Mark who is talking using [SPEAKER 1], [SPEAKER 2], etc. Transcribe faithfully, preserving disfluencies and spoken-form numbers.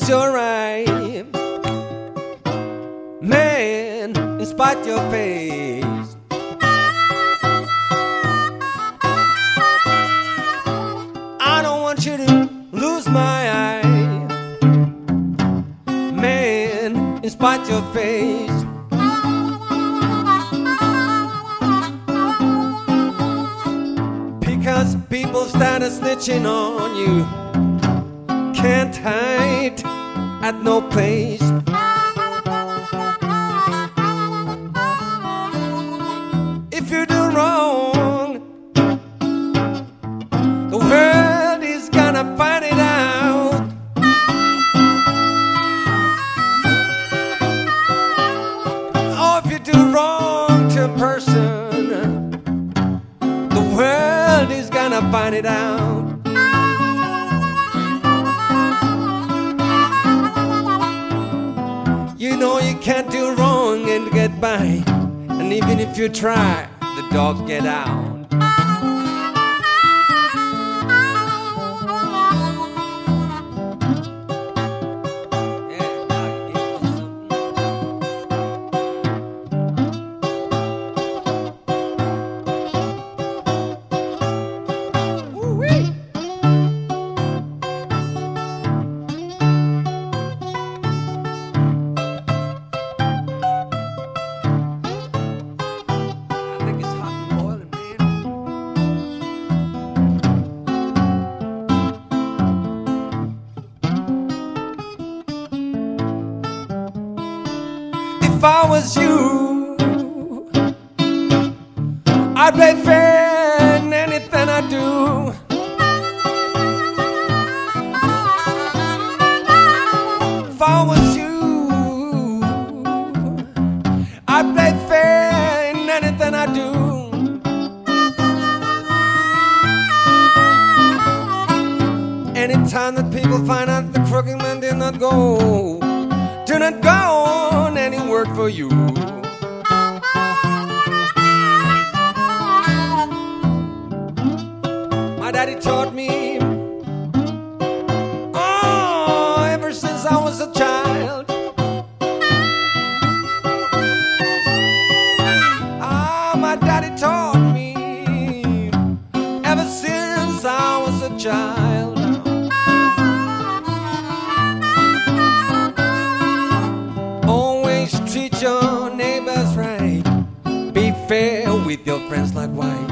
[SPEAKER 1] your right. Man, in spite your face, I don't want you to lose my eye. Man, in spite your face, because people started snitching on you, can't hide at no place. If you do wrong, the world is gonna find it out. Oh, if you do wrong to a person, the world is gonna find it out. You know you can't do wrong and get by, and even if you try, the dogs get out. If I was you, I'd play fair in anything I do. If I was you, I'd play fair in anything I do. Anytime that people find out the crooked man did not go, do not go on any word for you. My daddy taught me, oh, ever since I was a child. Ah, my daddy taught me, ever since I was a child. Treat your neighbors right. Be fair with your friends likewise.